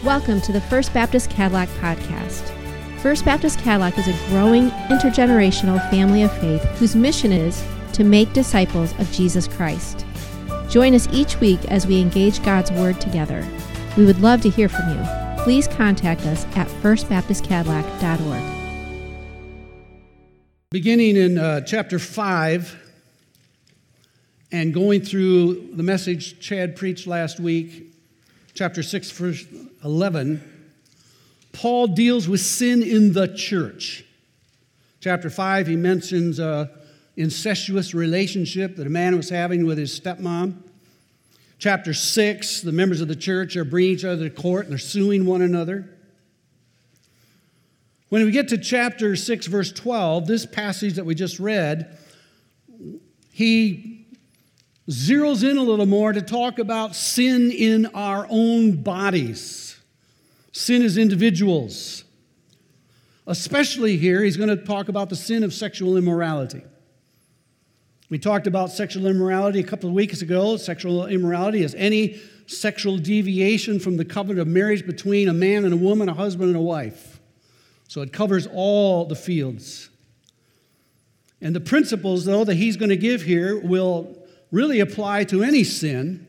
Welcome to the First Baptist Cadillac Podcast. First Baptist Cadillac is a growing intergenerational family of faith whose mission is to make disciples of Jesus Christ. Join us each week as we engage God's Word together. We would love to hear from you. Please contact us at firstbaptistcadillac.org. Beginning in chapter 5 and going through the message Chad preached last week, chapter 6, verse 11, Paul deals with sin in the church. Chapter 5, he mentions an incestuous relationship that a man was having with his stepmom. Chapter 6, the members of the church are bringing each other to court and they're suing one another. When we get to chapter 6, verse 12, this passage that we just read, he zeroes in a little more to talk about sin in our own bodies, sin as individuals. Especially here, he's going to talk about the sin of sexual immorality. We talked about sexual immorality a couple of weeks ago. Sexual immorality is any sexual deviation from the covenant of marriage between a man and a woman, a husband and a wife. So it covers all the fields. And the principles, though, that he's going to give here will really apply to any sin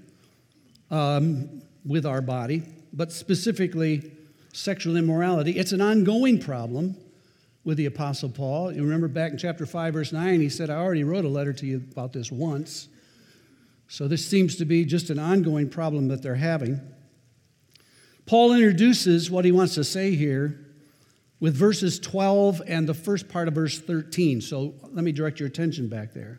with our body, but specifically sexual immorality. It's an ongoing problem with the Apostle Paul. You remember back in chapter 5, verse 9, he said, I already wrote a letter to you about this once. So this seems to be just an ongoing problem that they're having. Paul introduces what he wants to say here with verses 12 and the first part of verse 13. So let me direct your attention back there.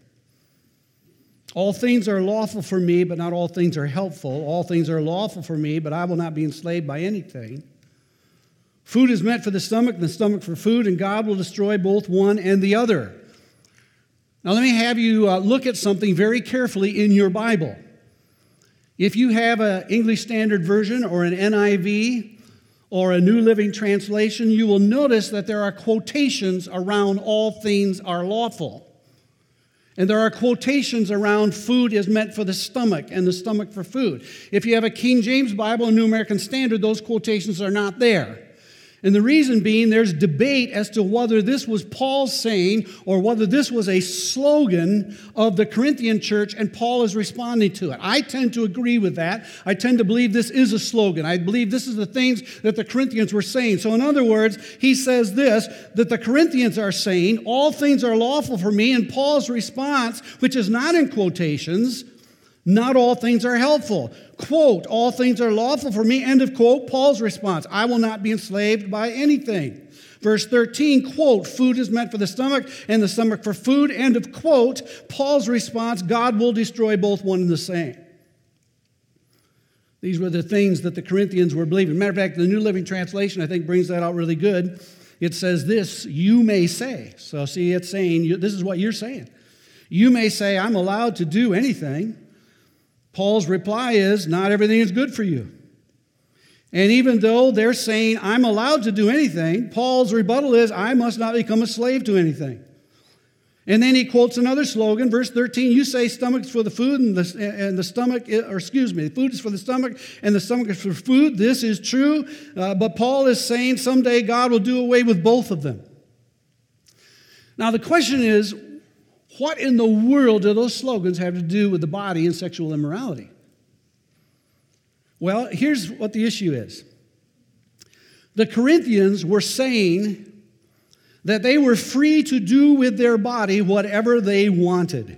All things are lawful for me, but not all things are helpful. All things are lawful for me, but I will not be enslaved by anything. Food is meant for the stomach, and the stomach for food, and God will destroy both one and the other. Now let me have you look at something very carefully in your Bible. If you have an English Standard Version or an NIV or a New Living Translation, you will notice that there are quotations around all things are lawful. And there are quotations around food is meant for the stomach and the stomach for food. If you have a King James Bible and New American Standard, those quotations are not there. And the reason being, there's debate as to whether this was Paul saying or whether this was a slogan of the Corinthian church and Paul is responding to it. I tend to agree with that. I tend to believe this is a slogan. I believe this is the things that the Corinthians were saying. So in other words, he says this, that the Corinthians are saying, all things are lawful for me, and Paul's response, which is not in quotations, not all things are helpful. Quote, all things are lawful for me, end of quote. Paul's response, I will not be enslaved by anything. Verse 13, quote, food is meant for the stomach and the stomach for food, end of quote. Paul's response, God will destroy both one and the same. These were the things that the Corinthians were believing. Matter of fact, the New Living Translation, I think, brings that out really good. It says this, you may say. So see, it's saying, this is what you're saying. You may say, I'm allowed to do anything. Paul's reply is, not everything is good for you. And even though they're saying, I'm allowed to do anything, Paul's rebuttal is, I must not become a slave to anything. And then he quotes another slogan, verse 13, you say stomach's for the food and the stomach, food is for the stomach and the stomach is for food. This is true, but Paul is saying someday God will do away with both of them. Now the question is, what in the world do those slogans have to do with the body and sexual immorality? Well, here's what the issue is. The Corinthians were saying that they were free to do with their body whatever they wanted.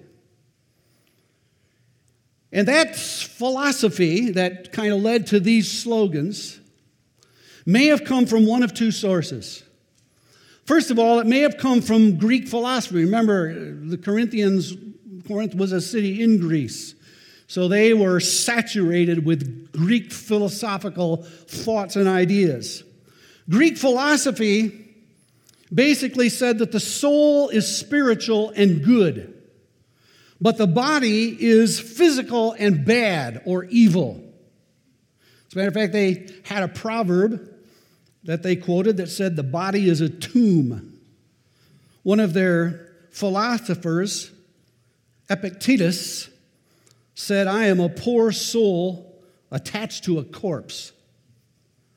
And that philosophy that kind of led to these slogans may have come from one of two sources. First of all, it may have come from Greek philosophy. Remember, Corinth was a city in Greece. So they were saturated with Greek philosophical thoughts and ideas. Greek philosophy basically said that the soul is spiritual and good, but the body is physical and bad or evil. As a matter of fact, they had a proverb that they quoted that said the body is a tomb. One of their philosophers, Epictetus, said, I am a poor soul attached to a corpse.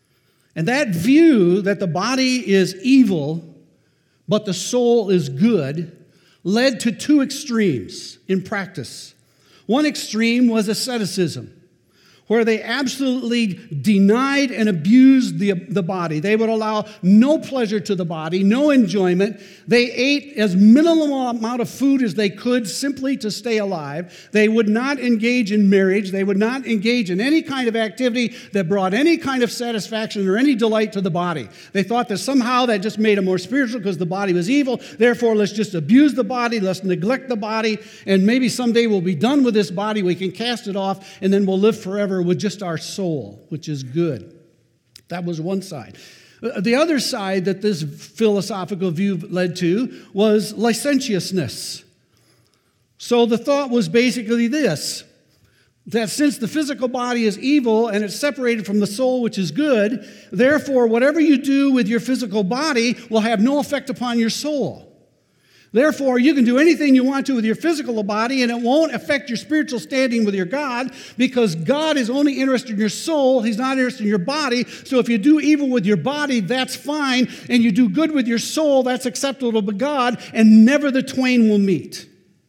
And that view that the body is evil, but the soul is good, led to two extremes in practice. One extreme was asceticism, where they absolutely denied and abused the body. They would allow no pleasure to the body, no enjoyment. They ate as minimal amount of food as they could simply to stay alive. They would not engage in marriage. They would not engage in any kind of activity that brought any kind of satisfaction or any delight to the body. They thought that somehow that just made them more spiritual because the body was evil. Therefore, let's just abuse the body, let's neglect the body, and maybe someday we'll be done with this body, we can cast it off, and then we'll live forever with just our soul, which is good. That was one side. The other side that this philosophical view led to was licentiousness. So the thought was basically this, that since the physical body is evil and it's separated from the soul, which is good, therefore whatever you do with your physical body will have no effect upon your soul. Therefore, you can do anything you want to with your physical body, and it won't affect your spiritual standing with your God, because God is only interested in your soul. He's not interested in your body. So if you do evil with your body, that's fine, and you do good with your soul, that's acceptable to God, and never the twain will meet.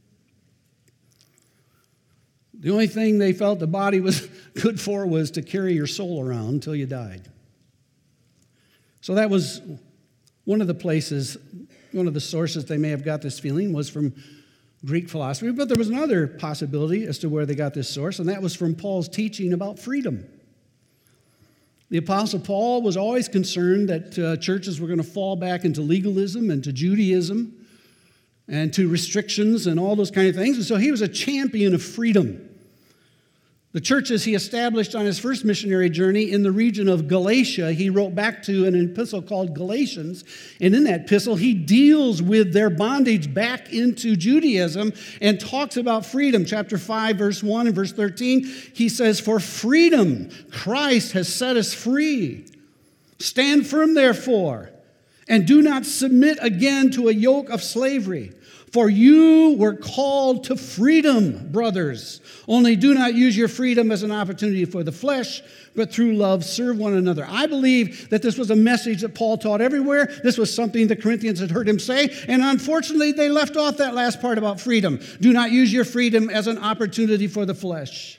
The only thing they felt the body was good for was to carry your soul around until you died. So that was one of the places. One of the sources they may have got this feeling was from Greek philosophy, but there was another possibility as to where they got this source, and that was from Paul's teaching about freedom. The Apostle Paul was always concerned that churches were going to fall back into legalism and to Judaism and to restrictions and all those kind of things, and so he was a champion of freedom. The churches he established on his first missionary journey in the region of Galatia, he wrote back to an epistle called Galatians, and in that epistle he deals with their bondage back into Judaism and talks about freedom. Chapter 5, verse 1 and verse 13, he says, "For freedom Christ has set us free. Stand firm, therefore, and do not submit again to a yoke of slavery. For you were called to freedom, brothers. Only do not use your freedom as an opportunity for the flesh, but through love serve one another." I believe that this was a message that Paul taught everywhere. This was something the Corinthians had heard him say, and unfortunately they left off that last part about freedom. Do not use your freedom as an opportunity for the flesh.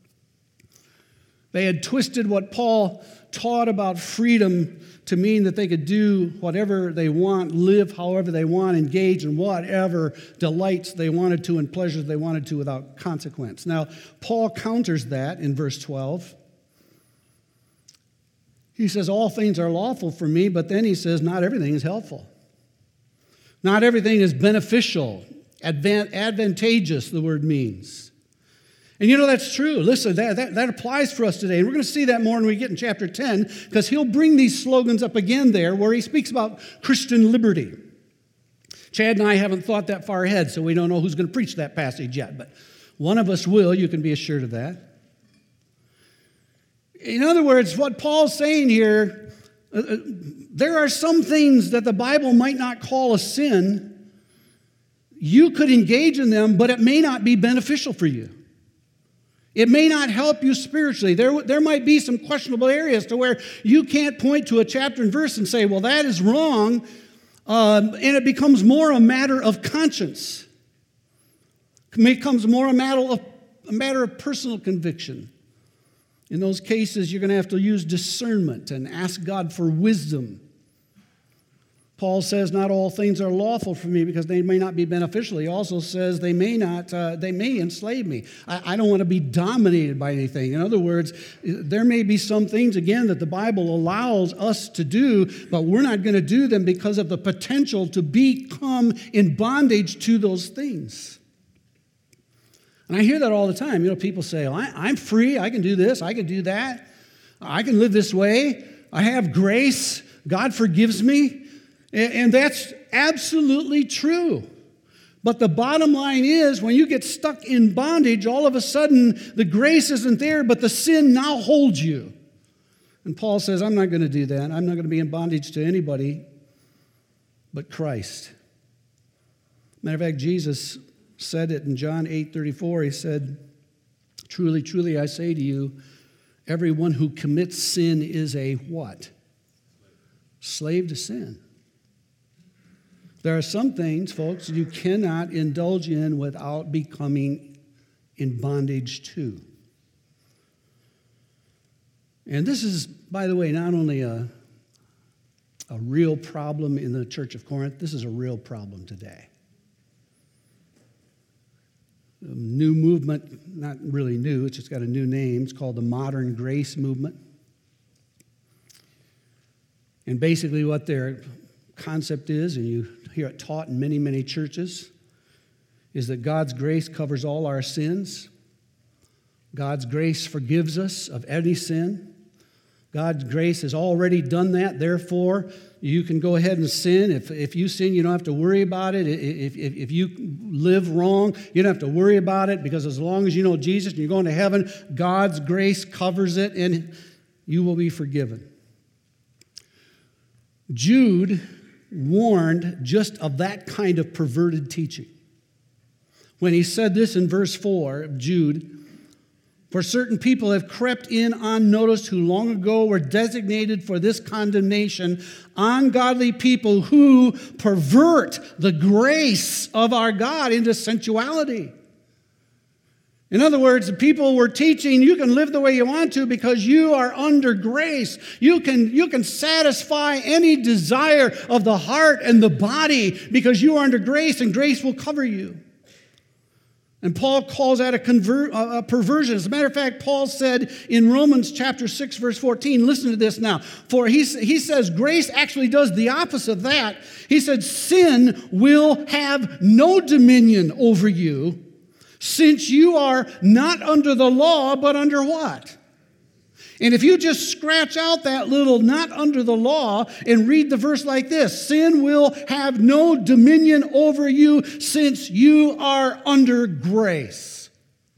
They had twisted what Paul taught about freedom to mean that they could do whatever they want, live however they want, engage in whatever delights they wanted to and pleasures they wanted to without consequence. Now, Paul counters that in verse 12. He says, "All things are lawful for me," but then he says, "Not everything is helpful. Not everything is beneficial, advantageous," the word means. And you know, that's true. Listen, that applies for us today. And we're going to see that more when we get in chapter 10, because he'll bring these slogans up again there where he speaks about Christian liberty. Chad and I haven't thought that far ahead, so we don't know who's going to preach that passage yet. But one of us will, you can be assured of that. In other words, what Paul's saying here, there are some things that the Bible might not call a sin. You could engage in them, but it may not be beneficial for you. It may not help you spiritually. There might be some questionable areas to where you can't point to a chapter and verse and say, well, that is wrong, and it becomes more a matter of conscience. It becomes more a matter of personal conviction. In those cases, you're going to have to use discernment and ask God for wisdom. Paul says, "Not all things are lawful for me because they may not be beneficial." He also says they may enslave me. I don't want to be dominated by anything. In other words, there may be some things, again, that the Bible allows us to do, but we're not going to do them because of the potential to become in bondage to those things. And I hear that all the time. You know, people say, I'm free. I can do this. I can do that. I can live this way. I have grace. God forgives me. And that's absolutely true. But the bottom line is, when you get stuck in bondage, all of a sudden the grace isn't there, but the sin now holds you. And Paul says, I'm not going to do that. I'm not going to be in bondage to anybody but Christ. Matter of fact, Jesus said it in John 8:34. He said, "Truly, truly, I say to you, everyone who commits sin is a" what? slave to sin. There are some things, folks, you cannot indulge in without becoming in bondage to. And this is, by the way, not only a real problem in the Church of Corinth, this is a real problem today. A new movement, not really new, it's just got a new name. It's called the Modern Grace Movement. And basically what their concept is, and you hear it taught in many, many churches, is that God's grace covers all our sins. God's grace forgives us of any sin. God's grace has already done that. Therefore, you can go ahead and sin. If you sin, you don't have to worry about it. If you live wrong, you don't have to worry about it, because as long as you know Jesus and you're going to heaven, God's grace covers it and you will be forgiven. Jude warned just of that kind of perverted teaching when he said this in verse 4 of Jude. For certain people have crept in unnoticed who long ago were designated for this condemnation, ungodly people who pervert the grace of our God into sensuality. In other words, the people were teaching you can live the way you want to because you are under grace. You can satisfy any desire of the heart and the body because you are under grace, and grace will cover you. And Paul calls that a perversion. As a matter of fact, Paul said in Romans chapter 6, verse 14, listen to this now. For he says grace actually does the opposite of that. He said sin will have no dominion over you, since you are not under the law, but under what? And if you just scratch out that little not under the law and read the verse like this, sin will have no dominion over you since you are under grace.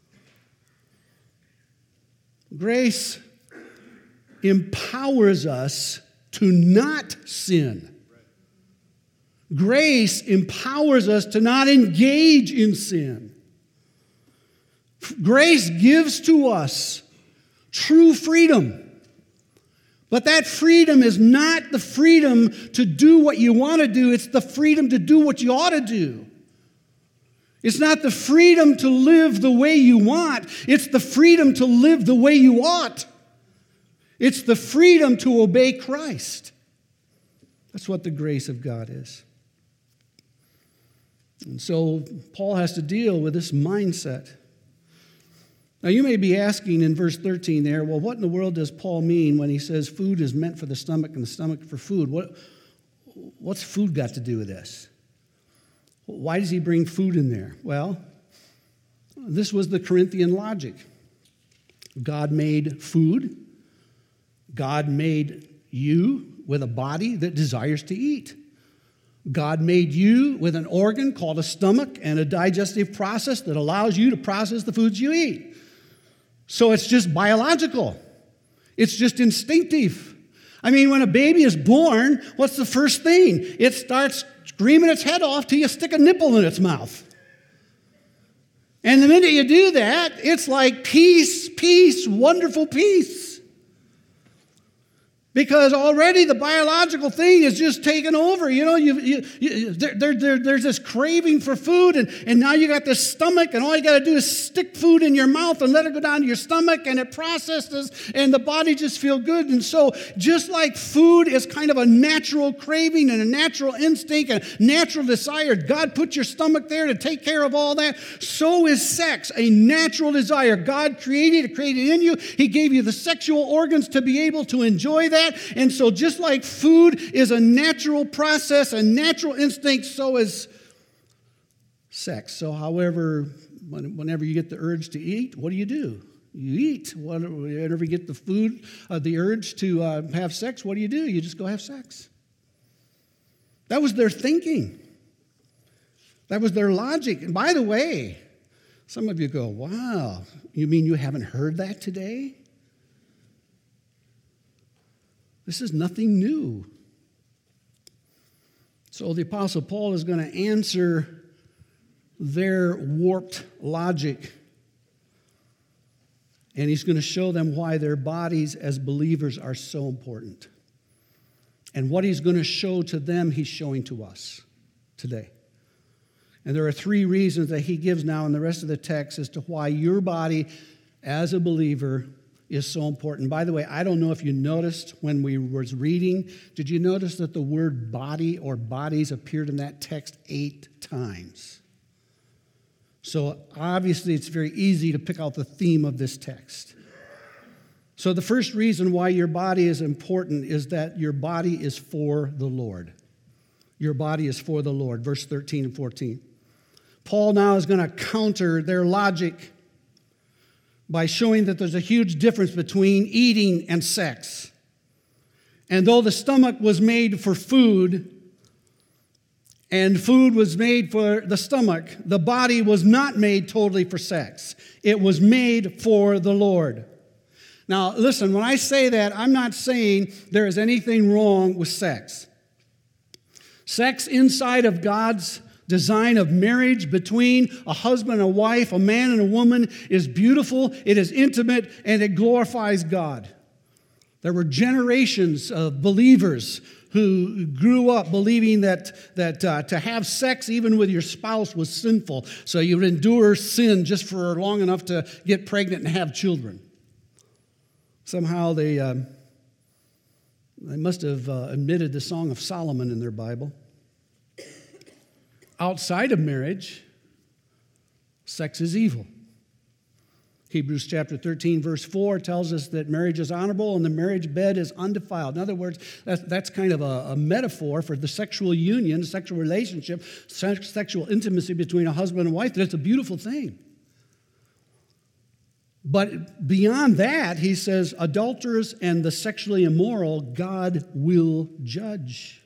Grace empowers us to not sin. Grace empowers us to not engage in sin. Grace gives to us true freedom. But that freedom is not the freedom to do what you want to do. It's the freedom to do what you ought to do. It's not the freedom to live the way you want. It's the freedom to live the way you ought. It's the freedom to obey Christ. That's what the grace of God is. And so Paul has to deal with this mindset. Now, you may be asking in verse 13 there, well, what in the world does Paul mean when he says food is meant for the stomach and the stomach for food? What's food got to do with this? Why does he bring food in there? Well, this was the Corinthian logic. God made food. God made you with a body that desires to eat. God made you with an organ called a stomach and a digestive process that allows you to process the foods you eat. So it's just biological. It's just instinctive. I mean, when a baby is born, what's the first thing? It starts screaming its head off till you stick a nipple in its mouth. And the minute you do that, it's like peace, peace, wonderful peace. Because already the biological thing is just taken over. You know, there's this craving for food, and now you got this stomach, and all you got to do is stick food in your mouth and let it go down to your stomach, and it processes, and the body just feels good. And so just like food is kind of a natural craving and a natural instinct and natural desire, God put your stomach there to take care of all that, so is sex a natural desire. God created it in you. He gave you the sexual organs to be able to enjoy that. And so just like food is a natural process, a natural instinct, so is sex. So whenever you get the urge to eat, what do? You eat. Whenever you get the urge to have sex, what do? You just go have sex. That was their thinking. That was their logic. And by the way, some of you go, wow, you mean you haven't heard that today? This is nothing new. So the Apostle Paul is going to answer their warped logic. And he's going to show them why their bodies as believers are so important. And what he's going to show to them, he's showing to us today. And there are 3 reasons that he gives now in the rest of the text as to why your body as a believer is so important. By the way, I don't know if you noticed when we was reading, did you notice that the word body or bodies appeared in that text 8 times? So obviously it's very easy to pick out the theme of this text. So the first reason why your body is important is that your body is for the Lord. Your body is for the Lord, verse 13 and 14. Paul now is going to counter their logic by showing that there's a huge difference between eating and sex. And though the stomach was made for food, and food was made for the stomach, the body was not made totally for sex. It was made for the Lord. Now, listen, when I say that, I'm not saying there is anything wrong with sex. Sex inside of God's design of marriage between a husband and a wife, a man and a woman, is beautiful, it is intimate, and it glorifies God. There were generations of believers who grew up believing that to have sex even with your spouse was sinful, so you would endure sin just for long enough to get pregnant and have children. Somehow they must have omitted the Song of Solomon in their Bible. Outside of marriage, sex is evil. Hebrews chapter 13, verse 4 tells us that marriage is honorable and the marriage bed is undefiled. In other words, that's kind of a metaphor for the sexual union, sexual relationship, sexual intimacy between a husband and wife. That's a beautiful thing. But beyond that, he says, adulterers and the sexually immoral, God will judge.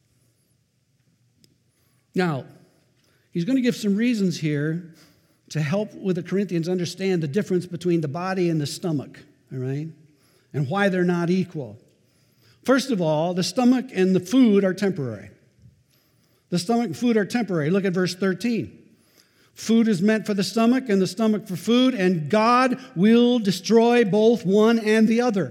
Now, he's going to give some reasons here to help with the Corinthians understand the difference between the body and the stomach, all right, and why they're not equal. First of all, the stomach and the food are temporary. The stomach and food are temporary. Look at verse 13. Food is meant for the stomach and the stomach for food, and God will destroy both one and the other.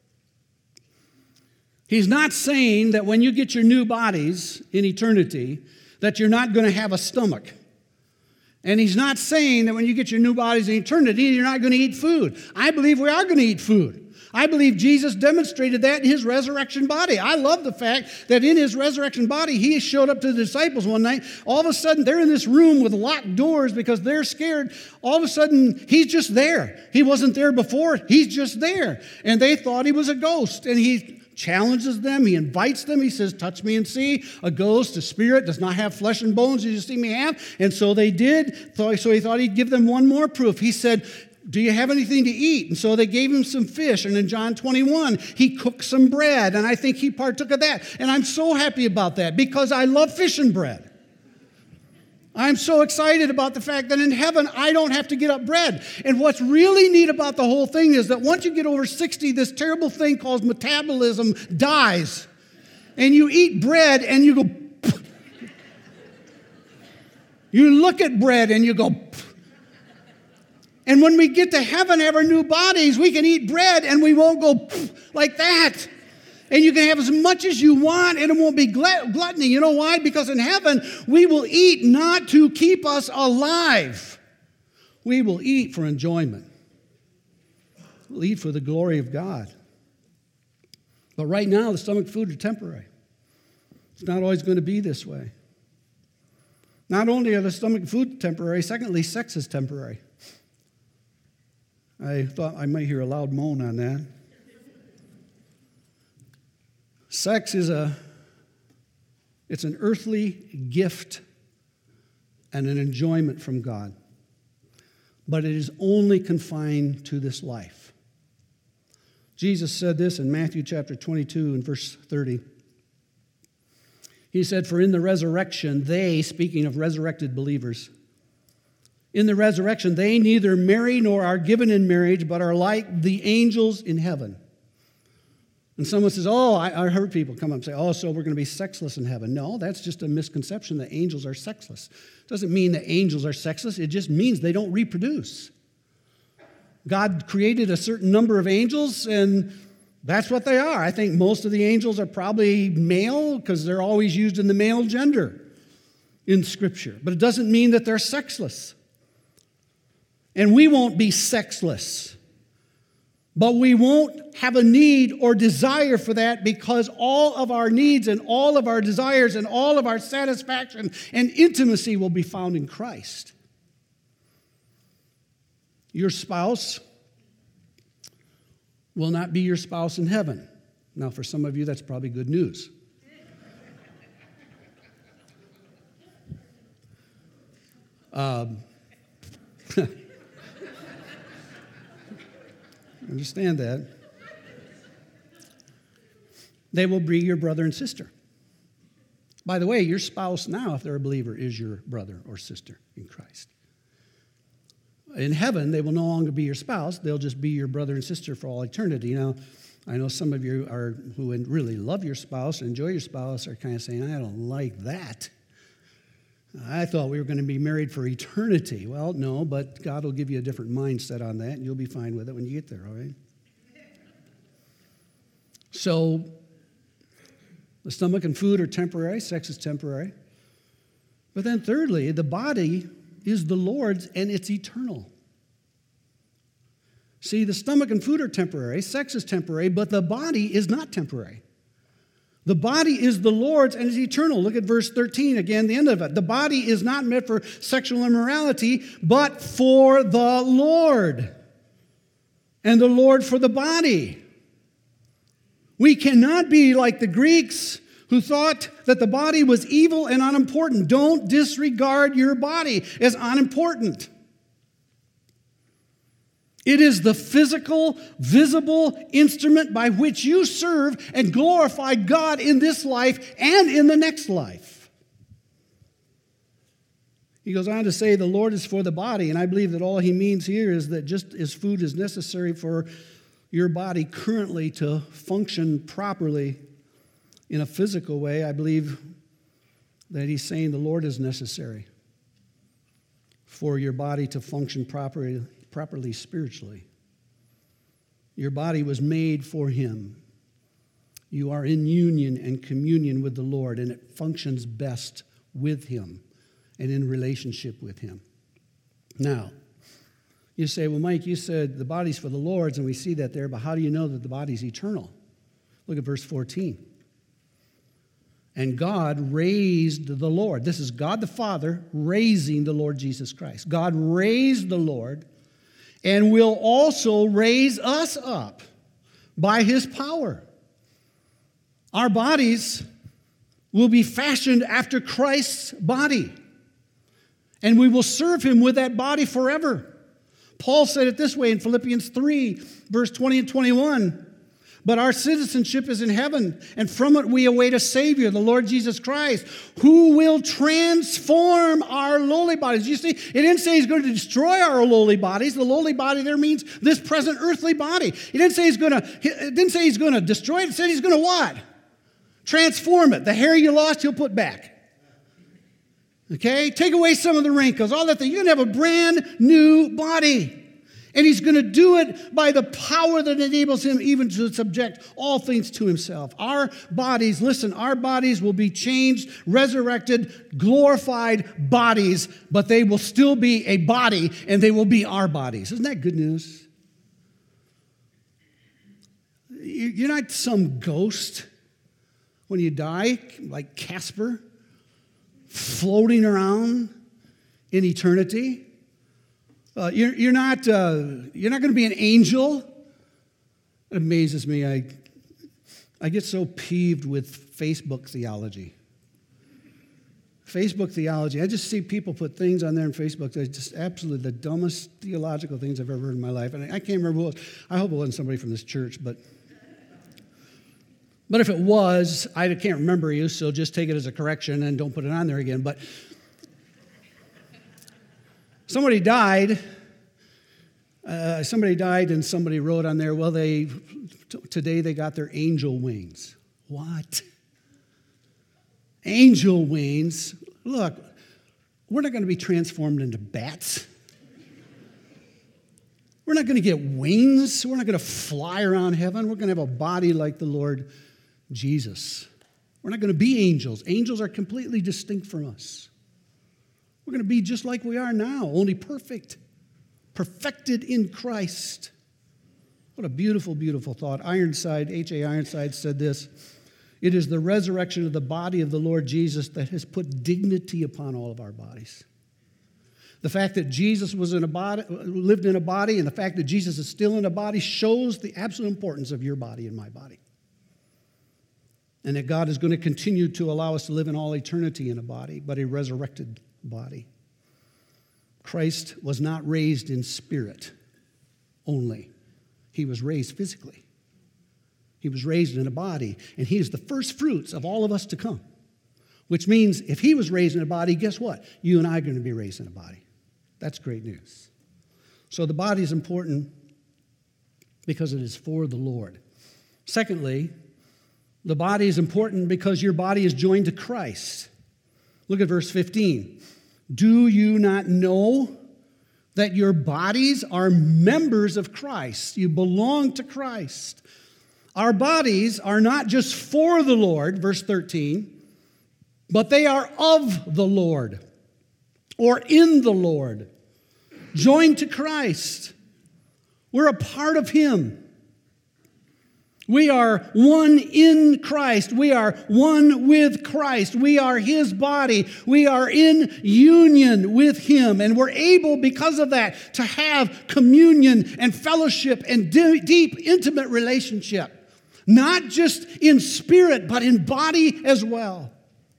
He's not saying that when you get your new bodies in eternity, that you're not going to have a stomach. And he's not saying that when you get your new bodies in eternity, you're not going to eat food. I believe we are going to eat food. I believe Jesus demonstrated that in his resurrection body. I love the fact that in his resurrection body, he showed up to the disciples one night. All of a sudden, they're in this room with locked doors because they're scared. All of a sudden, he's just there. He wasn't there before. He's just there. And they thought he was a ghost. And he challenges them. He invites them. He says, touch me and see. A ghost, a spirit, does not have flesh and bones as you see me have. And so they did. So he thought he'd give them one more proof. He said, do you have anything to eat? And so they gave him some fish. And in John 21, he cooked some bread. And I think he partook of that. And I'm so happy about that because I love fish and bread. I'm so excited about the fact that in heaven, I don't have to get up bread. And what's really neat about the whole thing is that once you get over 60, this terrible thing called metabolism dies. And you eat bread and you go, pff. You look at bread and you go, pff. And when we get to heaven, have our new bodies, we can eat bread and we won't go like that. And you can have as much as you want and it won't be gluttony. You know why? Because in heaven, we will eat not to keep us alive. We will eat for enjoyment. We'll eat for the glory of God. But right now, the stomach food are temporary. It's not always going to be this way. Not only are the stomach food temporary, secondly, sex is temporary. I thought I might hear a loud moan on that. Sex is it's an earthly gift and an enjoyment from God. But it is only confined to this life. Jesus said this in Matthew chapter 22 and verse 30. He said, for in the resurrection, they, speaking of resurrected believers, in the resurrection, they neither marry nor are given in marriage, but are like the angels in heaven. And someone says, I heard people come up and say, so we're going to be sexless in heaven. No, that's just a misconception that angels are sexless. It doesn't mean that angels are sexless. It just means they don't reproduce. God created a certain number of angels, and That's what they are. I think most of the angels are probably male because they're always used in the male gender in Scripture. But it doesn't mean that they're sexless. And we won't be sexless. But we won't have a need or desire for that because all of our needs and all of our desires and all of our satisfaction and intimacy will be found in Christ. Your spouse will not be your spouse in heaven. Now, for some of you, that's probably good news. Understand that. They will be your brother and sister. By the way, your spouse now, if they're a believer, is your brother or sister in Christ. In heaven, they will no longer be your spouse. They'll just be your brother and sister for all eternity. Now, I know some of you who really love your spouse, enjoy your spouse, are kind of saying, I don't like that. I thought we were going to be married for eternity. Well, no, but God will give you a different mindset on that, and you'll be fine with it when you get there, all right? So, the stomach and food are temporary. Sex is temporary. But then thirdly, the body is the Lord's, and it's eternal. See, the stomach and food are temporary. Sex is temporary, but the body is not temporary. The body is the Lord's and is eternal. Look at verse 13 again, the end of it. The body is not meant for sexual immorality, but for the Lord, and the Lord for the body. We cannot be like the Greeks who thought that the body was evil and unimportant. Don't disregard your body as unimportant. It is the physical, visible instrument by which you serve and glorify God in this life and in the next life. He goes on to say the Lord is for the body, and I believe that all he means here is that just as food is necessary for your body currently to function properly in a physical way, I believe that he's saying the Lord is necessary for your body to function properly spiritually. Your body was made for him. You are in union and communion with the Lord, and it functions best with him and in relationship with him. Now, you say, well, Mike, you said the body's for the Lord's, and we see that there, but how do you know that the body's eternal? Look at verse 14. And God raised the Lord. This is God the Father raising the Lord Jesus Christ. God raised the Lord and will also raise us up by his power. Our bodies will be fashioned after Christ's body, and we will serve him with that body forever. Paul said it this way in Philippians 3, verse 20 and 21. But our citizenship is in heaven, and from it we await a Savior, the Lord Jesus Christ, who will transform our lowly bodies. You see, it didn't say he's going to destroy our lowly bodies. The lowly body there means this present earthly body. It didn't say he's going to destroy it. It said he's going to what? Transform it. The hair you lost, he'll put back. Okay? Take away some of the wrinkles, all that thing. You're going to have a brand new body. And he's going to do it by the power that enables him even to subject all things to himself. Our bodies, listen, our bodies will be changed, resurrected, glorified bodies, but they will still be a body, and they will be our bodies. Isn't that good news? You're not some ghost when you die, like Casper, floating around in eternity. You're not going to be an angel. It amazes me. I get so peeved with Facebook theology. Facebook theology. I just see people put things on there on Facebook that are just absolutely the dumbest theological things I've ever heard in my life. And I can't remember who it was. I hope it wasn't somebody from this church, but if it was, I can't remember you, so just take it as a correction and don't put it on there again. But somebody died, and somebody wrote on there, well, today they got their angel wings. What? Angel wings? Look, we're not going to be transformed into bats. We're not going to get wings. We're not going to fly around heaven. We're going to have a body like the Lord Jesus. We're not going to be angels. Angels are completely distinct from us. We're going to be just like we are now, only perfect, perfected in Christ. What a beautiful, beautiful thought. Ironside, H.A. Ironside said this: "It is the resurrection of the body of the Lord Jesus that has put dignity upon all of our bodies." The fact that Jesus was in a body, lived in a body, and the fact that Jesus is still in a body shows the absolute importance of your body and my body. And that God is going to continue to allow us to live in all eternity in a body, but a resurrected body. Christ was not raised in spirit only. He was raised physically. He was raised in a body, and he is the first fruits of all of us to come. Which means if he was raised in a body, guess what? You and I are going to be raised in a body. That's great news. So the body is important because it is for the Lord. Secondly, the body is important because your body is joined to Christ. Look at verse 15. "Do you not know that your bodies are members of Christ?" You belong to Christ. Our bodies are not just for the Lord, verse 13, but they are of the Lord, or in the Lord, joined to Christ. We're a part of him. We are one in Christ. We are one with Christ. We are his body. We are in union with him. And we're able, because of that, to have communion and fellowship and deep, intimate relationship. Not just in spirit, but in body as well.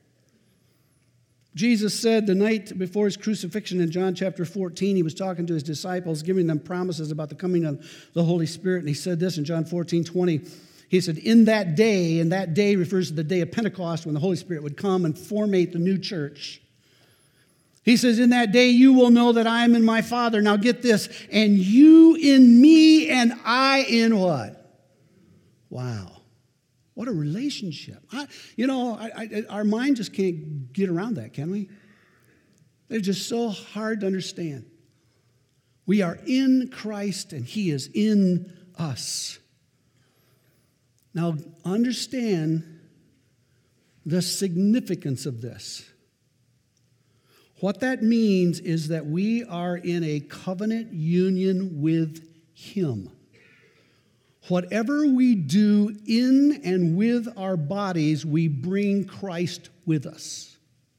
Jesus said the night before his crucifixion in John chapter 14, he was talking to his disciples, giving them promises about the coming of the Holy Spirit. And he said this in John 14:20. He said, in that day, and that day refers to the day of Pentecost when the Holy Spirit would come and formate the new church. He says, in that day you will know that I am in my Father. Now get this, and you in me and I in what? Wow. What a relationship. Our mind just can't get around that, can we? They're just so hard to understand. We are in Christ and he is in us. Now, understand the significance of this. What that means is that we are in a covenant union with him. Whatever we do in and with our bodies, we bring Christ with us.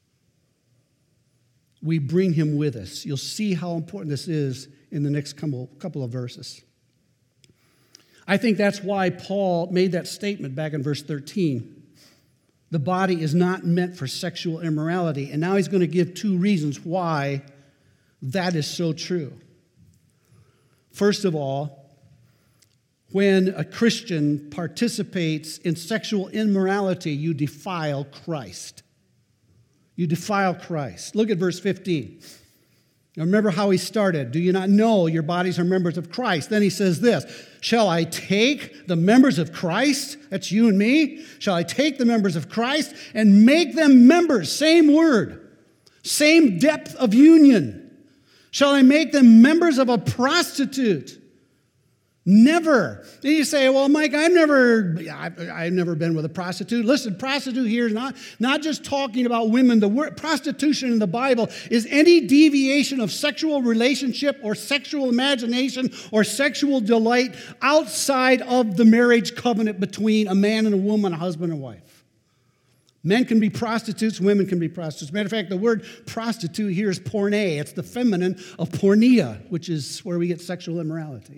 We bring him with us. You'll see how important this is in the next couple of verses. I think that's why Paul made that statement back in verse 13. The body is not meant for sexual immorality. And now he's going to give two reasons why that is so true. First of all, when a Christian participates in sexual immorality, you defile Christ. You defile Christ. Look at verse 15. Now remember how he started. Do you not know your bodies are members of Christ? Then he says this, shall I take the members of Christ, that's you and me, shall I take the members of Christ and make them members, same word, same depth of union. Shall I make them members of a prostitute? Never. Then you say, well, Mike, I've never been with a prostitute. Listen, prostitute here is not just talking about women. The word prostitution in the Bible is any deviation of sexual relationship or sexual imagination or sexual delight outside of the marriage covenant between a man and a woman, a husband and wife. Men can be prostitutes, women can be prostitutes. Matter of fact, the word prostitute here is porne. It's the feminine of porneia, which is where we get sexual immorality.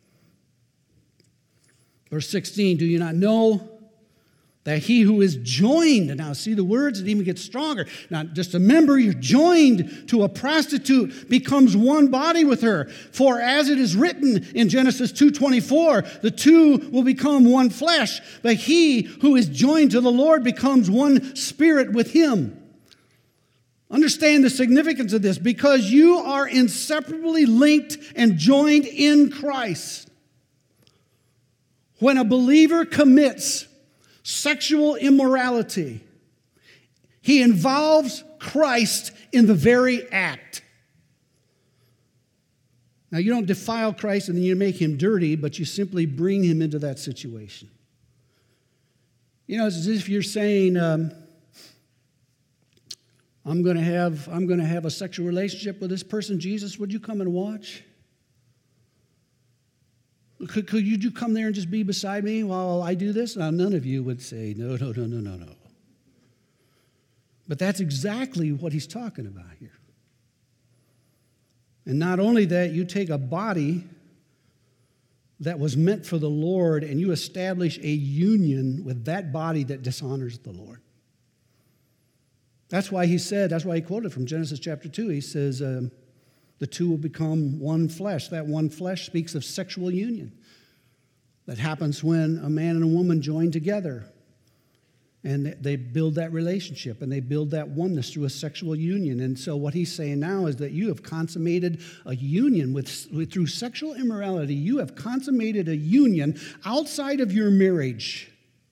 Verse 16, do you not know that he who is joined, now see the words, it even gets stronger. Not just a member, you're joined to a prostitute, becomes one body with her. For as it is written in Genesis 2:24, the two will become one flesh, but he who is joined to the Lord becomes one spirit with him. Understand the significance of this, because you are inseparably linked and joined in Christ. When a believer commits sexual immorality, he involves Christ in the very act. Now, you don't defile Christ and then you make him dirty, but you simply bring him into that situation. You know, it's as if you're saying, I'm going to have a sexual relationship with this person. Jesus, would you come and watch? Could you come there and just be beside me while I do this? Now, none of you would say, no. But that's exactly what he's talking about here. And not only that, you take a body that was meant for the Lord and you establish a union with that body that dishonors the Lord. That's why he quoted from Genesis chapter 2. He says, the two will become one flesh. That one flesh speaks of sexual union. That happens when a man and a woman join together. And they build that relationship and they build that oneness through a sexual union. And so what he's saying now is that you have consummated a union through sexual immorality. You have consummated a union outside of your marriage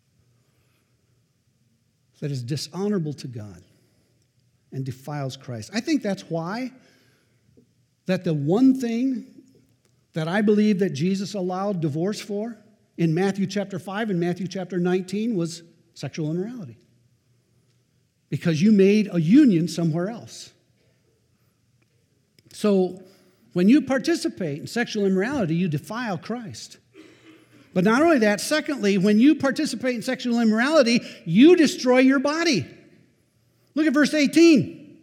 that is dishonorable to God and defiles Christ. I think that's why that the one thing that I believe that Jesus allowed divorce for in Matthew chapter 5 and Matthew chapter 19 was sexual immorality. Because you made a union somewhere else. So when you participate in sexual immorality, you defile Christ. But not only that, secondly, when you participate in sexual immorality, you destroy your body. Look at verse 18.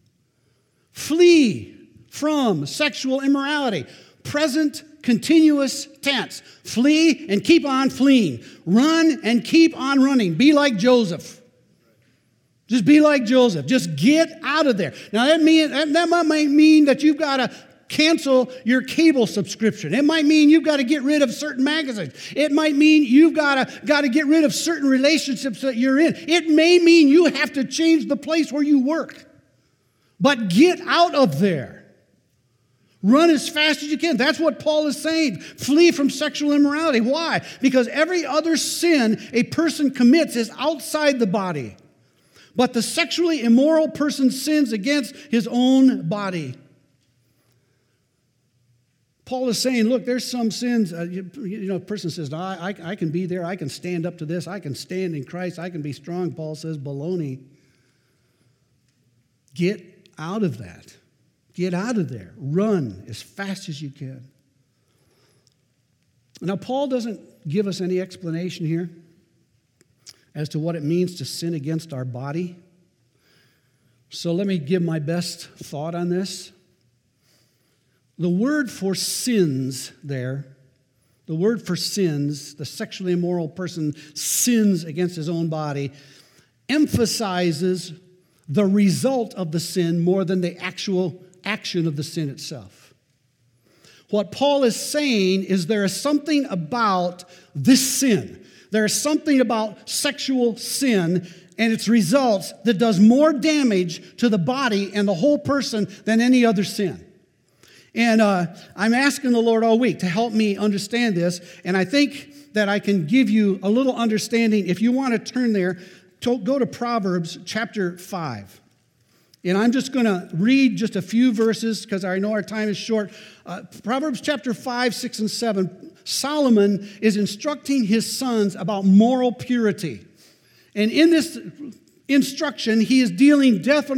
Flee from sexual immorality. Present continuous tense. Flee and keep on fleeing. Run and keep on running. Be like Joseph. Just be like Joseph. Just get out of there. Now that might mean that you've got to cancel your cable subscription. It might mean you've got to get rid of certain magazines. It might mean you've got to get rid of certain relationships that you're in. It may mean you have to change the place where you work. But get out of there. Run as fast as you can. That's what Paul is saying. Flee from sexual immorality. Why? Because every other sin a person commits is outside the body. But the sexually immoral person sins against his own body. Paul is saying, look, there's some sins, a person says, no, I can be there, I can stand up to this, I can stand in Christ, I can be strong. Paul says, baloney. Get out of that. Get out of there. Run as fast as you can. Now, Paul doesn't give us any explanation here as to what it means to sin against our body. So let me give my best thought on this. The word for sins there, the word for sins, the sexually immoral person sins against his own body, emphasizes the result of the sin more than the actual action of the sin itself. What Paul is saying is there is something about this sin. There is something about sexual sin and its results that does more damage to the body and the whole person than any other sin. And I'm asking the Lord all week to help me understand this, and I think that I can give you a little understanding. If you want to turn there, go to Proverbs chapter 5. And I'm just going to read just a few verses because I know our time is short. Proverbs chapter 5, 6, and 7. Solomon is instructing his sons about moral purity. And in this instruction, he is dealing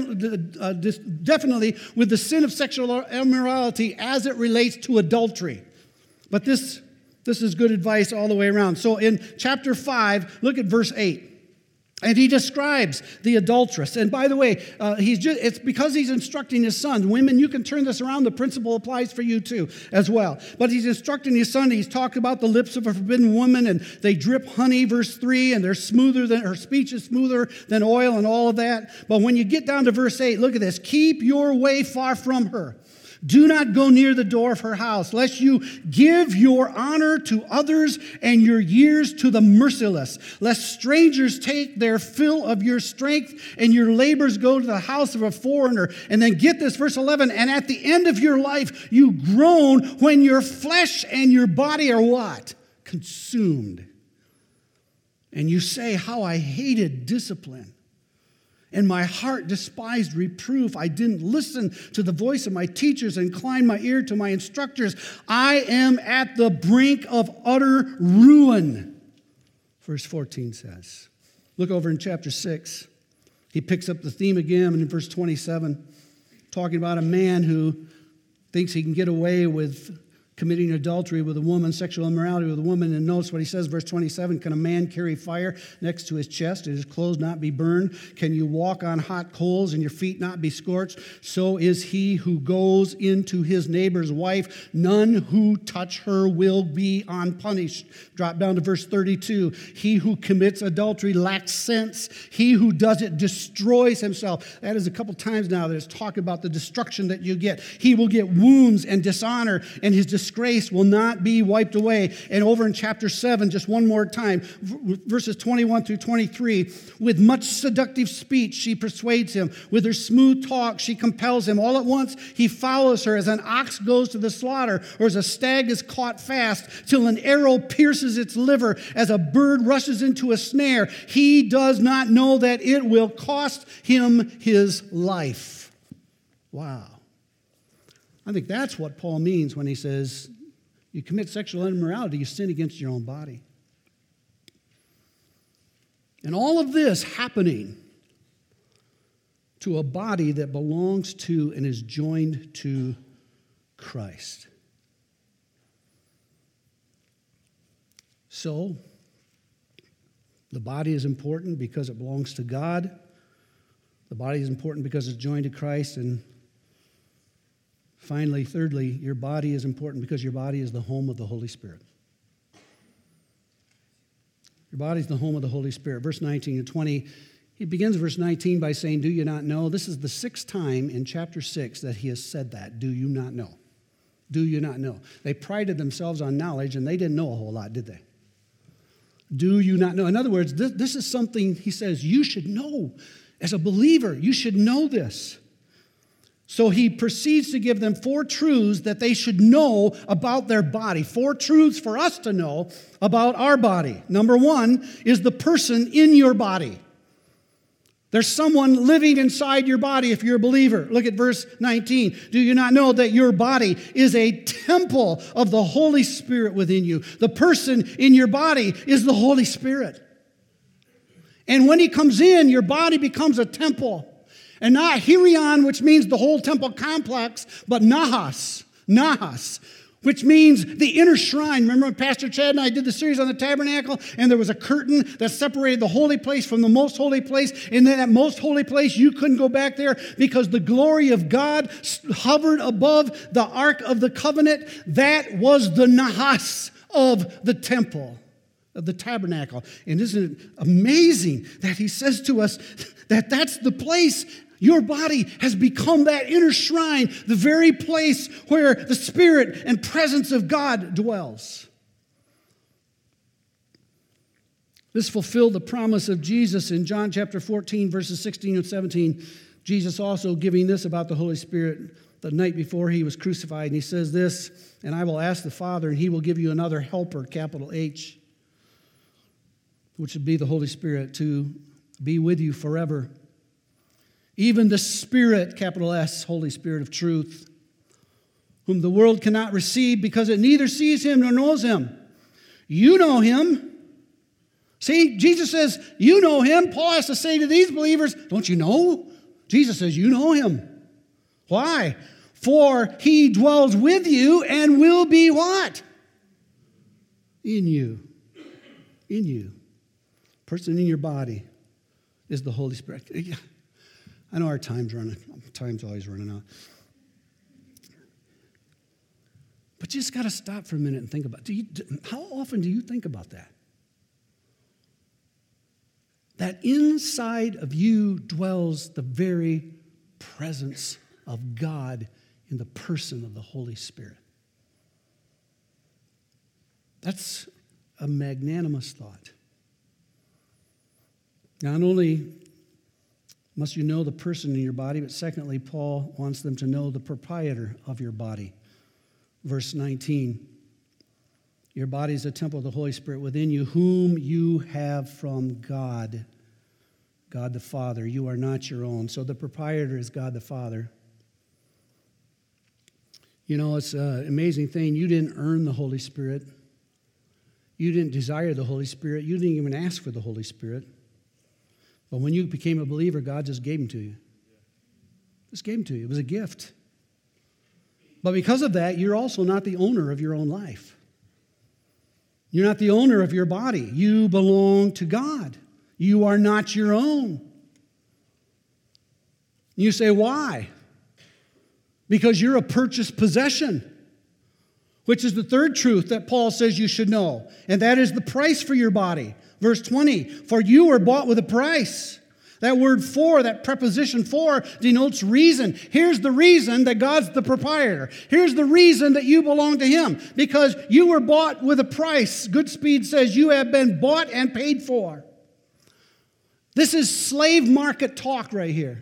definitely with the sin of sexual immorality as it relates to adultery. But this is good advice all the way around. So in chapter 5, look at verse 8. And he describes the adulteress. And by the way, it's because he's instructing his son. Women, you can turn this around. The principle applies for you too as well. But he's instructing his son. He's talking about the lips of a forbidden woman, and they drip honey, verse 3, and her speech is smoother than oil and all of that. But when you get down to verse 8, look at this. Keep your way far from her. Do not go near the door of her house, lest you give your honor to others and your years to the merciless, lest strangers take their fill of your strength and your labors go to the house of a foreigner. And then get this, verse 11, and at the end of your life you groan when your flesh and your body are what? Consumed. And you say, how I hated discipline. and my heart despised reproof. I didn't listen to the voice of my teachers and incline my ear to my instructors. I am at the brink of utter ruin, verse 14 says. Look over in chapter 6. He picks up the theme again in verse 27, talking about a man who thinks he can get away with committing adultery with a woman, sexual immorality with a woman. And notice what he says, verse 27, can a man carry fire next to his chest and his clothes not be burned? Can you walk on hot coals and your feet not be scorched? So is he who goes into his neighbor's wife. None who touch her will be unpunished. Drop down to verse 32. He who commits adultery lacks sense. He who does it destroys himself. That is a couple times now that it's talking about the destruction that you get. He will get wounds and dishonor, and his disgrace will not be wiped away. And over in chapter 7, just one more time, verses 21 through 23, with much seductive speech she persuades him. With her smooth talk she compels him. All at once he follows her as an ox goes to the slaughter, or as a stag is caught fast, till an arrow pierces its liver, as a bird rushes into a snare. He does not know that it will cost him his life. Wow. I think that's what Paul means when he says, you commit sexual immorality, you sin against your own body. And all of this happening to a body that belongs to and is joined to Christ. So, the body is important because it belongs to God. The body is important because it's joined to Christ. And finally, thirdly, your body is important because your body is the home of the Holy Spirit. Your body is the home of the Holy Spirit. Verse 19 and 20, he begins verse 19 by saying, do you not know? This is the 6th time in chapter 6 that he has said that. Do you not know? Do you not know? They prided themselves on knowledge, and they didn't know a whole lot, did they? Do you not know? In other words, this is something he says you should know. As a believer, you should know this. So he proceeds to give them 4 truths that they should know about their body. 4 truths for us to know about our body. Number 1 is the person in your body. There's someone living inside your body if you're a believer. Look at verse 19. Do you not know that your body is a temple of the Holy Spirit within you? The person in your body is the Holy Spirit. And when he comes in, your body becomes a temple. And not Hirion, which means the whole temple complex, but Nahas, which means the inner shrine. Remember when Pastor Chad and I did the series on the tabernacle, and there was a curtain that separated the holy place from the most holy place, and then that most holy place, you couldn't go back there because the glory of God hovered above the Ark of the Covenant. That was the Nahas of the temple, of the tabernacle. And isn't it amazing that he says to us that that's the place. Your body has become that inner shrine, the very place where the Spirit and presence of God dwells. This fulfilled the promise of Jesus in John chapter 14, verses 16 and 17. Jesus also giving this about the Holy Spirit the night before he was crucified. And he says this, and I will ask the Father, and he will give you another helper, capital H, which would be the Holy Spirit, to be with you forever. Even the Spirit, capital S, Holy Spirit of truth, whom the world cannot receive because it neither sees him nor knows him. You know him. See, Jesus says, you know him. Paul has to say to these believers, don't you know? Jesus says, you know him. Why? For he dwells with you and will be what? In you. In you. Person in your body is the Holy Spirit. I know our time's always running out. But you just got to stop for a minute and think about it. How often do you think about that? That inside of you dwells the very presence of God in the person of the Holy Spirit. That's a magnanimous thought. Not only must you know the person in your body, but secondly, Paul wants them to know the proprietor of your body. Verse 19, your body is a temple of the Holy Spirit within you, whom you have from God. God the Father. You are not your own. So the proprietor is God the Father. You know, it's an amazing thing. You didn't earn the Holy Spirit. You didn't desire the Holy Spirit. You didn't even ask for the Holy Spirit. But when you became a believer, God just gave him to you. Just gave him to you. It was a gift. But because of that, you're also not the owner of your own life. You're not the owner of your body. You belong to God. You are not your own. You say, why? Because you're a purchased possession, which is the third truth that Paul says you should know, and that is the price for your body. Verse 20, for you were bought with a price. That word for, that preposition for, denotes reason. Here's the reason that God's the proprietor. Here's the reason that you belong to him. Because you were bought with a price. Goodspeed says you have been bought and paid for. This is slave market talk right here.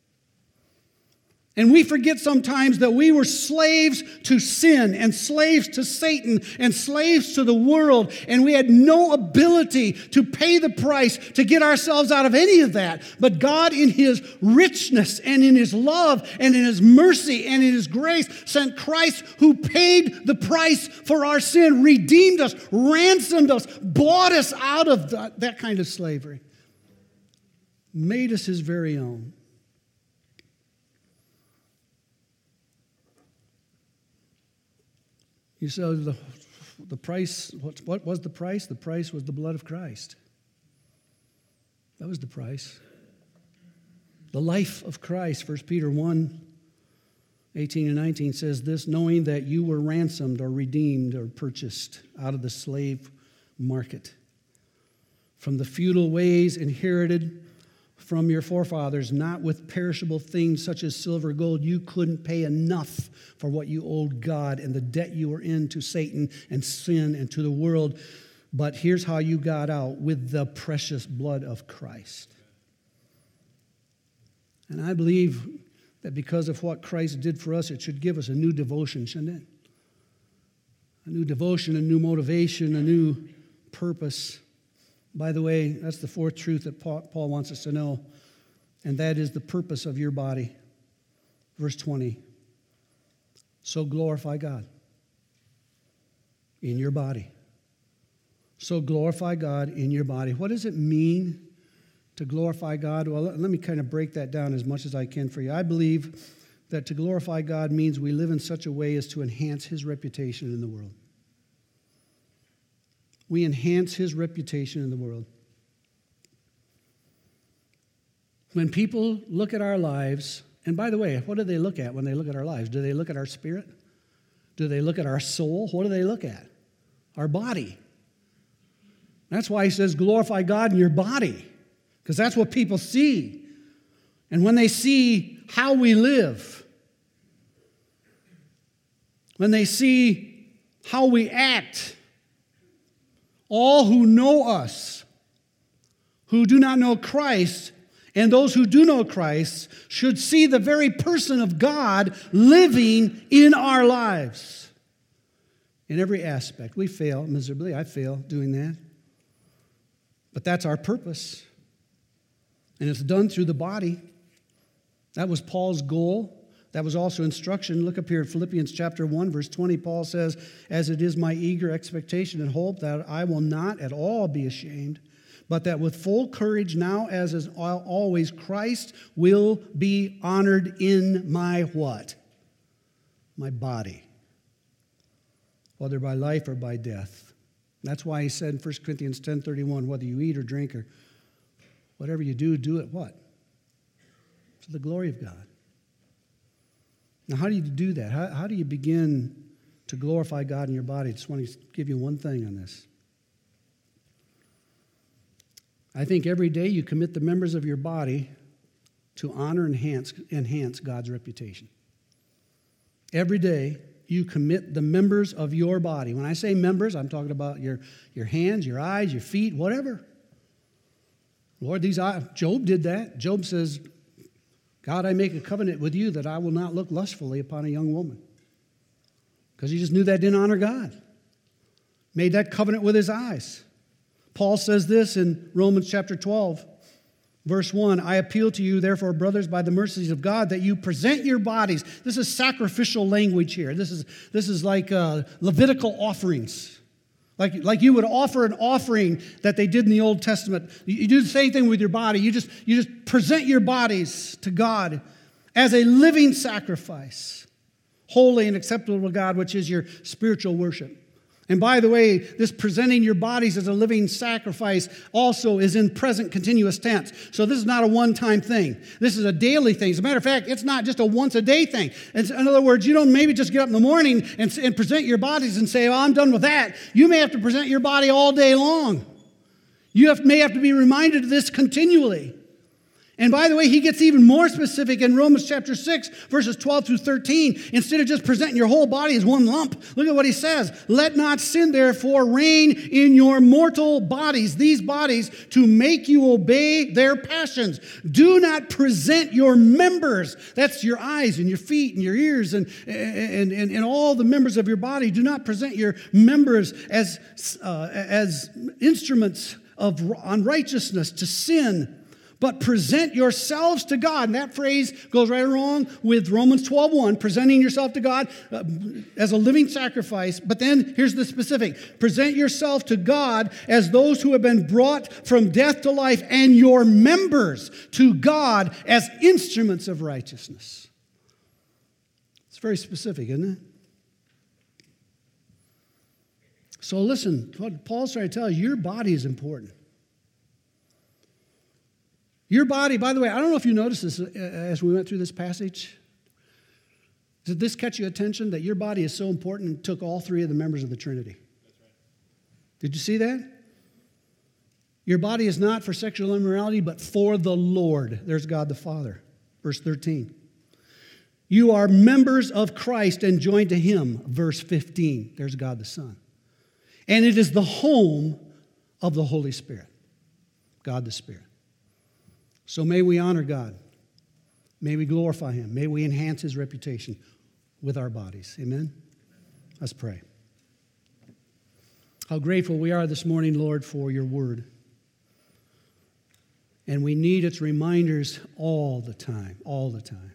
And we forget sometimes that we were slaves to sin and slaves to Satan and slaves to the world, and we had no ability to pay the price to get ourselves out of any of that. But God, in his richness and in his love and in his mercy and in his grace, sent Christ who paid the price for our sin, redeemed us, ransomed us, bought us out of that kind of slavery, made us his very own. You said the price, what was the price? The price was the blood of Christ. That was the price. The life of Christ. 1 Peter 1, 18 and 19 says this, knowing that you were ransomed or redeemed or purchased out of the slave market from the feudal ways inherited from your forefathers, not with perishable things such as silver or gold. You couldn't pay enough for what you owed God and the debt you were in to Satan and sin and to the world. But here's how you got out, with the precious blood of Christ. And I believe that because of what Christ did for us, it should give us a new devotion, shouldn't it? A new devotion, a new motivation, a new purpose. By the way, that's the fourth truth that Paul wants us to know, and that is the purpose of your body. Verse 20. So glorify God in your body. So glorify God in your body. What does it mean to glorify God? Well, let me kind of break that down as much as I can for you. I believe that to glorify God means we live in such a way as to enhance his reputation in the world. We enhance his reputation in the world. When people look at our lives, and by the way, what do they look at when they look at our lives? Do they look at our spirit? Do they look at our soul? What do they look at? Our body. That's why he says glorify God in your body, because that's what people see. And when they see how we live, when they see how we act, all who know us, who do not know Christ, and those who do know Christ should see the very person of God living in our lives. In every aspect. We fail miserably. I fail doing that. But that's our purpose. And it's done through the body. That was Paul's goal. That was also instruction. Look up here at Philippians chapter 1, verse 20. Paul says, as it is my eager expectation and hope that I will not at all be ashamed, but that with full courage now as is always, Christ will be honored in my what? My body. Whether by life or by death. That's why he said in 1 Corinthians 10:31, whether you eat or drink or whatever you do it what? To the glory of God. Now, how do you do that? How do you begin to glorify God in your body? I just want to give you one thing on this. I think every day you commit the members of your body to honor and enhance God's reputation. Every day you commit the members of your body. When I say members, I'm talking about your hands, your eyes, your feet, whatever. Lord, these eyes, Job did that. Job says, God, I make a covenant with you that I will not look lustfully upon a young woman. Because he just knew that didn't honor God. Made that covenant with his eyes. Paul says this in Romans chapter 12, Verse 1, I appeal to you, therefore, brothers, by the mercies of God, that you present your bodies. This is sacrificial language here. This is like Levitical offerings. Like you would offer an offering that they did in the Old Testament. You do the same thing with your body. You just present your bodies to God as a living sacrifice, holy and acceptable to God, which is your spiritual worship. And by the way, this presenting your bodies as a living sacrifice also is in present continuous tense. So this is not a one-time thing. This is a daily thing. As a matter of fact, it's not just a once-a-day thing. In other words, you don't maybe just get up in the morning and present your bodies and say, oh, I'm done with that. You may have to present your body all day long. You may have to be reminded of this continually. And by the way, he gets even more specific in Romans chapter 6, verses 12 through 13. Instead of just presenting your whole body as one lump, look at what he says. Let not sin, therefore, reign in your mortal bodies, these bodies, to make you obey their passions. Do not present your members, that's your eyes and your feet and your ears and all the members of your body. Do not present your members as instruments of unrighteousness to sin, but present yourselves to God. And that phrase goes right along with Romans 12:1, presenting yourself to God as a living sacrifice. But then here's the specific. Present yourself to God as those who have been brought from death to life, and your members to God as instruments of righteousness. It's very specific, isn't it? So listen, what Paul's trying to tell you, your body is important. Your body, by the way, I don't know if you noticed this as we went through this passage. Did this catch your attention that your body is so important it took all three of the members of the Trinity? That's right. Did you see that? Your body is not for sexual immorality, but for the Lord. There's God the Father. Verse 13. You are members of Christ and joined to him. Verse 15. There's God the Son. And it is the home of the Holy Spirit. God the Spirit. So may we honor God. May we glorify him. May we enhance his reputation with our bodies. Amen? Let's pray. How grateful we are this morning, Lord, for your word. And we need its reminders all the time, all the time.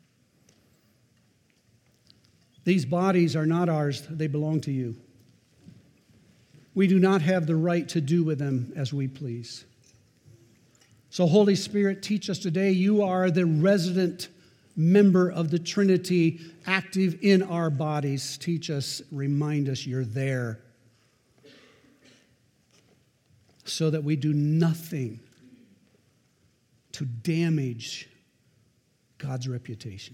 These bodies are not ours. They belong to you. We do not have the right to do with them as we please. So, Holy Spirit, teach us today. You are the resident member of the Trinity, active in our bodies. Teach us, remind us you're there, so that we do nothing to damage God's reputation.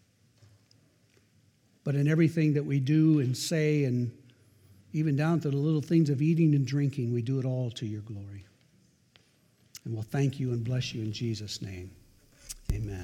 But in everything that we do and say, and even down to the little things of eating and drinking, we do it all to your glory. And we'll thank you and bless you in Jesus' name. Amen.